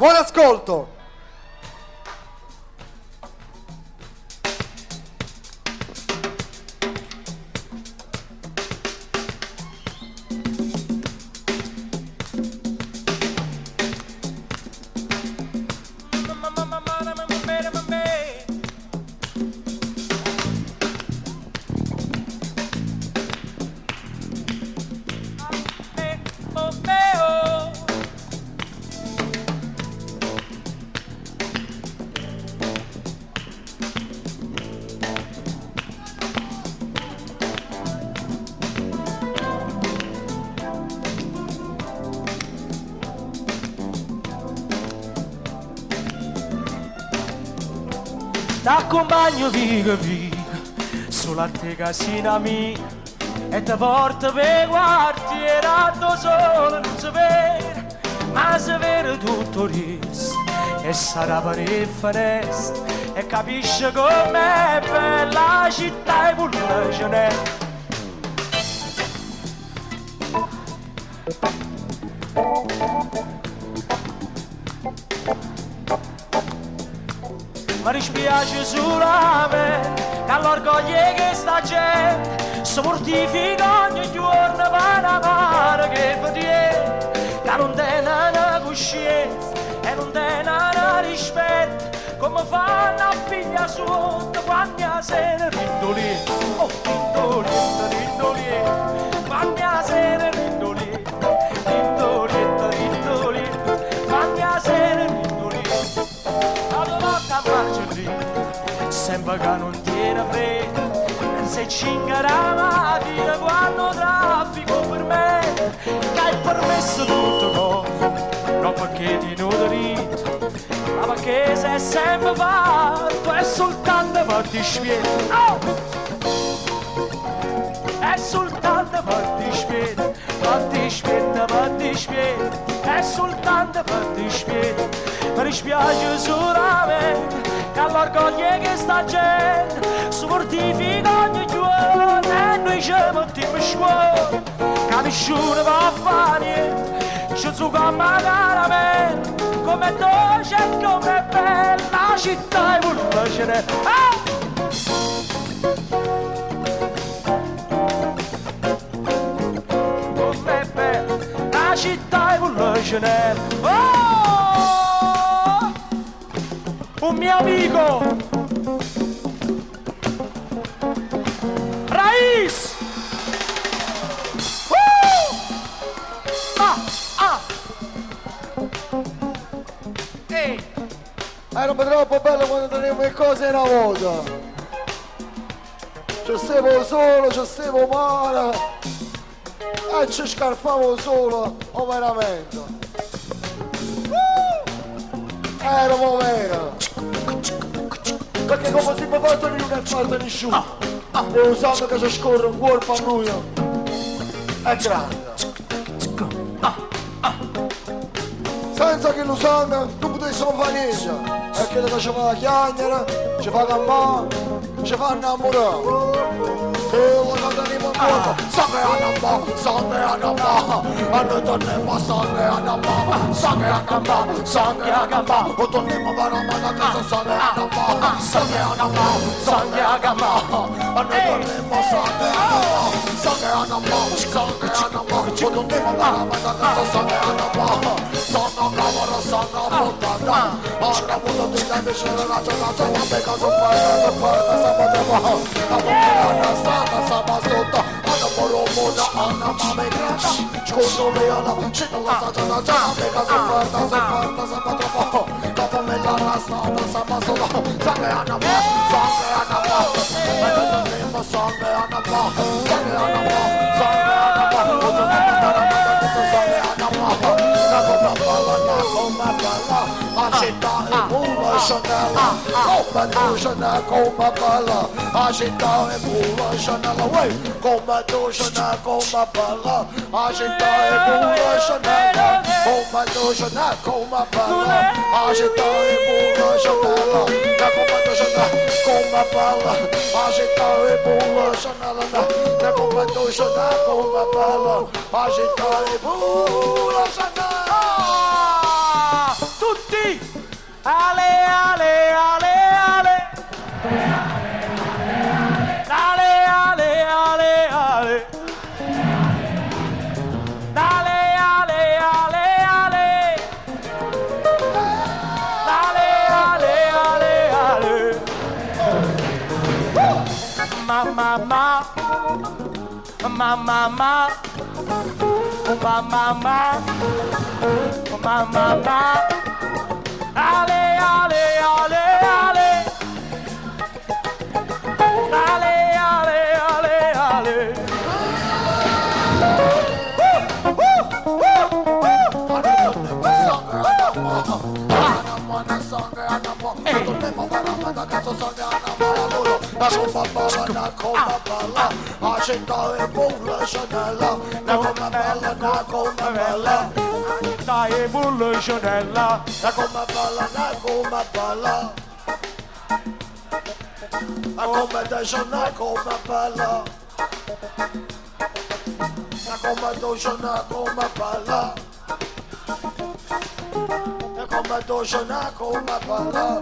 Buon ascolto! T'accompagno viga viga sulla te casina mia e ti porto per quartiere da solo non si vede ma si vede tutto il resto e sarà per il finestra e capisce com'è bella la città e pure ce n'è. Mi dispiace solamente che all'orgoglio che sta gente si mortifica ogni giorno per una mano che fa dietro, che non tiene una coscienza e non tiene una rispetto, come fanno a pigliare sotto quando se ne rindolietto, oh rindolietto, rindolietto, quando se ne rindolietto, rindolietto, rindolietto, quando se ne rindolietto. Sembra che non tiene fretta, non si cinga la mattina quando traffico per me, che hai permesso tutto cosa, non perché ti nutrito, ma perché sei sempre fatto è soltanto per dispietto, oh! È soltanto per dispietto, per dispietto, per dispietto, è soltanto per dispietto, mi dispiace solamente che all'orgoglio che sta gente si mortifica ogni giorno e noi ci mettiamo in scuola che nessuno va a fare niente, ci zucchiamo caramelle come dolce e come bella la città e pure ce n'è. Come bella la città e pure ce n'è. Un mio amico Raiz ehi Era troppo bello quando tenevo le cose una volta, ci stavo solo, ci stavo male e ci scarfavo solo, oh veramente era vero, perché come si può fare non è fatto nessuno, e un sangue che ci scorre un corpo a noi è grande, senza che lo sangue non potessimo fare niente, perché le faceva la chiacchiera, ci fa campare, ci fa innamorare. Quando andiamo in corpo, sangue a namba, sangue a namba, e noi torniamo sangue a namba, sangue a namba, sangue a namba, o torniamo veramente a casa sangue a namba, sangue a namba, sangue a namba, e noi torniamo sangue a namba, sangue a namba, sangue a namba, o torniamo veramente a casa sangue a namba, sangue a cavolo, sangue a puttana, ora avuto di te vicino la giornata, ma per caso fai sabato, la sama sotto, alla moromona, alla mame grata, scontro veola, scendo la stagione già, mega sofferta, sembra troppo, dopo me la strada, sama sotto, sangue a nama, e non torniamo sangue a nama, sangue a nama, non torniamo veramente sangue a nama, la come balla, la città è pura Chanel, come balla, la città è pura Chanel, come tu Chanel, come balla, la città è pura Chanel, come tu Chanel, come balla, la città è pura Chanel, come tu Chanel, come balla, la città è pura Chanel, come tu Chanel, come balla, la città è pura Chanel. Tu tutti! Ale, ale, ale, ale! Ale, ale, ale, ale! Ale, ale, ale, ale! Ale, ale, ale, ale! Ma, ma, ma! Ma, ma, ma! Ma, ma, ma! Ma, ma, ma! Ale, ale, ale, ale! Ale, ale, ale, ale! Dai evolutionella, la come balla, la come balla, la competition, la come balla, la competition, la come balla, la competition, la come balla.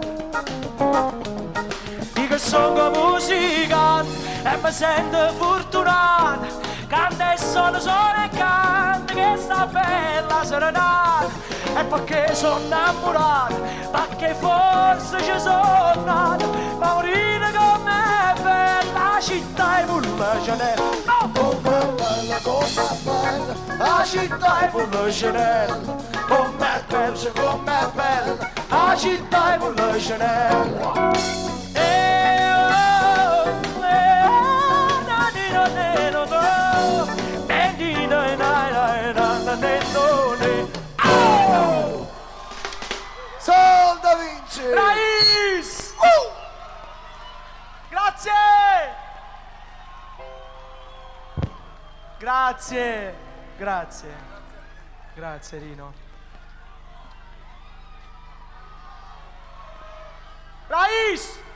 dico sono musica e mi sento fortunato. Canta e sono solo e canta che sta bella serenata. E perché sono innamorato, perché forse ci sono nato. Ma morire con me è bella, la città è Bulgacinella. No! Come bella, la città è Bulgacinella. Com'è bella, com'è bella, la città è Bulgacinella. Sol Da Vinci! Rais! Grazie! Grazie! Grazie! Grazie Rino! Rais!